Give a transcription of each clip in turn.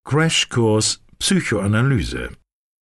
Crashkurs Psychoanalyse.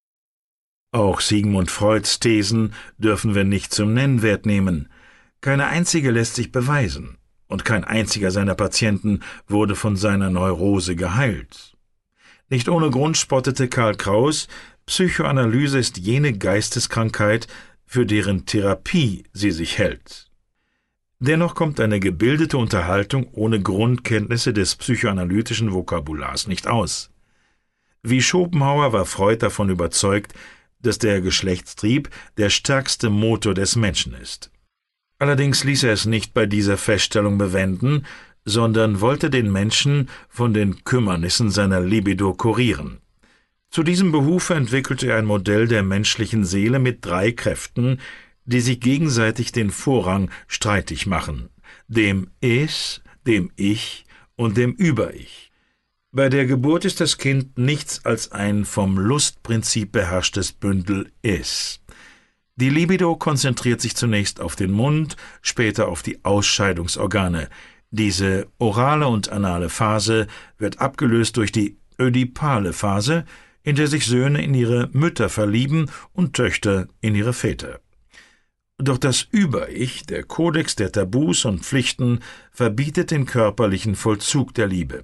Auch Sigmund Freuds Thesen dürfen wir nicht zum Nennwert nehmen. Keine einzige lässt sich beweisen, und kein einziger seiner Patienten wurde von seiner Neurose geheilt. Nicht ohne Grund spottete Karl Kraus, Psychoanalyse ist jene Geisteskrankheit, für deren Therapie sie sich hält. Dennoch kommt eine gebildete Unterhaltung ohne Grundkenntnisse des psychoanalytischen Vokabulars nicht aus. Wie Schopenhauer war Freud davon überzeugt, dass der Geschlechtstrieb der stärkste Motor des Menschen ist. Allerdings ließ er es nicht bei dieser Feststellung bewenden, sondern wollte den Menschen von den Kümmernissen seiner Libido kurieren. Zu diesem Behufe entwickelte er ein Modell der menschlichen Seele mit 3 Kräften, die sich gegenseitig den Vorrang streitig machen: dem Es, dem Ich und dem Über-Ich. Bei der Geburt ist das Kind nichts als ein vom Lustprinzip beherrschtes Bündel Es. Die Libido konzentriert sich zunächst auf den Mund, später auf die Ausscheidungsorgane. Diese orale und anale Phase wird abgelöst durch die ödipale Phase, in der sich Söhne in ihre Mütter verlieben und Töchter in ihre Väter. Doch das Über-Ich, der Kodex der Tabus und Pflichten, verbietet den körperlichen Vollzug der Liebe.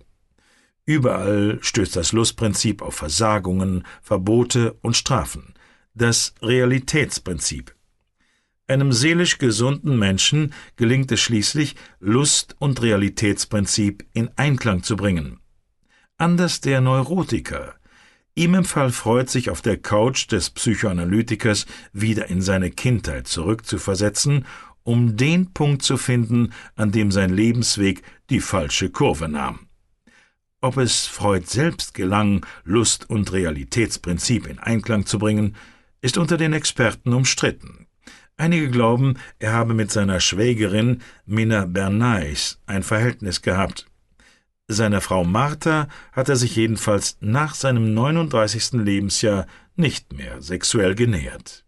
Überall stößt das Lustprinzip auf Versagungen, Verbote und Strafen. Das Realitätsprinzip. Einem seelisch gesunden Menschen gelingt es schließlich, Lust- und Realitätsprinzip in Einklang zu bringen. Anders der Neurotiker. Ihm empfahl Freud, sich auf der Couch des Psychoanalytikers wieder in seine Kindheit zurückzuversetzen, um den Punkt zu finden, an dem sein Lebensweg die falsche Kurve nahm. Ob es Freud selbst gelang, Lust- und Realitätsprinzip in Einklang zu bringen, ist unter den Experten umstritten. Einige glauben, er habe mit seiner Schwägerin Minna Bernays ein Verhältnis gehabt. Seiner Frau Martha hat er sich jedenfalls nach seinem 39. Lebensjahr nicht mehr sexuell genähert.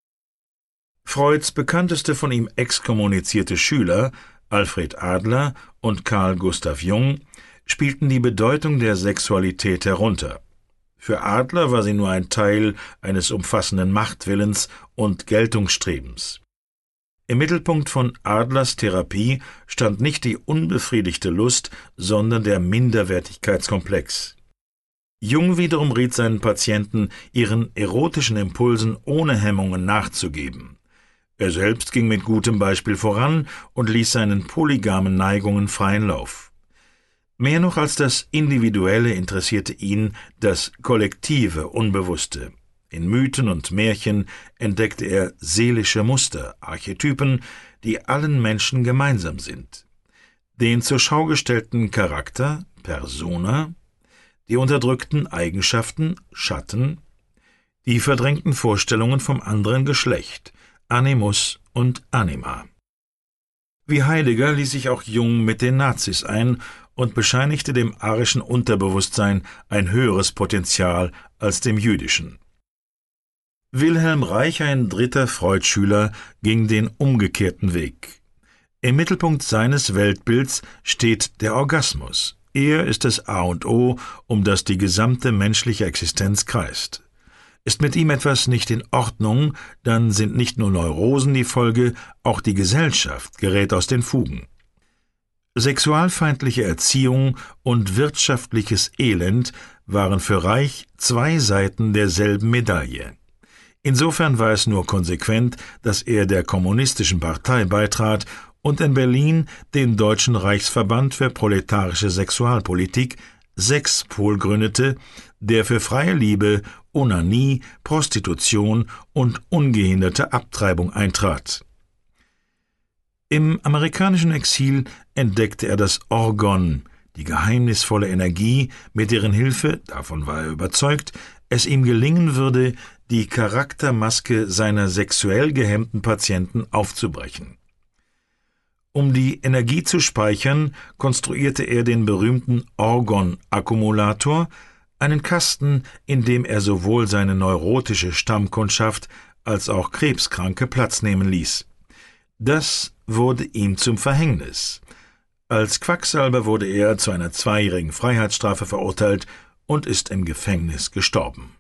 Freuds bekannteste von ihm exkommunizierte Schüler, Alfred Adler und Carl Gustav Jung, spielten die Bedeutung der Sexualität herunter. Für Adler war sie nur ein Teil eines umfassenden Machtwillens und Geltungsstrebens. Im Mittelpunkt von Adlers Therapie stand nicht die unbefriedigte Lust, sondern der Minderwertigkeitskomplex. Jung wiederum riet seinen Patienten, ihren erotischen Impulsen ohne Hemmungen nachzugeben. Er selbst ging mit gutem Beispiel voran und ließ seinen polygamen Neigungen freien Lauf. Mehr noch als das Individuelle interessierte ihn das kollektive Unbewusste. In Mythen und Märchen entdeckte er seelische Muster, Archetypen, die allen Menschen gemeinsam sind. Den zur Schau gestellten Charakter, Persona, die unterdrückten Eigenschaften, Schatten, die verdrängten Vorstellungen vom anderen Geschlecht, Animus und Anima. Wie Heidegger ließ sich auch Jung mit den Nazis ein und bescheinigte dem arischen Unterbewusstsein ein höheres Potenzial als dem jüdischen. Wilhelm Reich, ein dritter Freud-Schüler, ging den umgekehrten Weg. Im Mittelpunkt seines Weltbilds steht der Orgasmus. Er ist das A und O, um das die gesamte menschliche Existenz kreist. Ist mit ihm etwas nicht in Ordnung, dann sind nicht nur Neurosen die Folge, auch die Gesellschaft gerät aus den Fugen. Sexualfeindliche Erziehung und wirtschaftliches Elend waren für Reich 2 Seiten derselben Medaille. Insofern war es nur konsequent, dass er der Kommunistischen Partei beitrat und in Berlin den Deutschen Reichsverband für proletarische Sexualpolitik, Sexpol, gründete, der für freie Liebe, Onanie, Prostitution und ungehinderte Abtreibung eintrat. Im amerikanischen Exil entdeckte er das Orgon, die geheimnisvolle Energie, mit deren Hilfe, davon war er überzeugt, es ihm gelingen würde, die Charaktermaske seiner sexuell gehemmten Patienten aufzubrechen. Um die Energie zu speichern, konstruierte er den berühmten Orgon-Akkumulator, einen Kasten, in dem er sowohl seine neurotische Stammkundschaft als auch Krebskranke Platz nehmen ließ. Das wurde ihm zum Verhängnis. Als Quacksalber wurde er zu einer 2-jährigen Freiheitsstrafe verurteilt und ist im Gefängnis gestorben.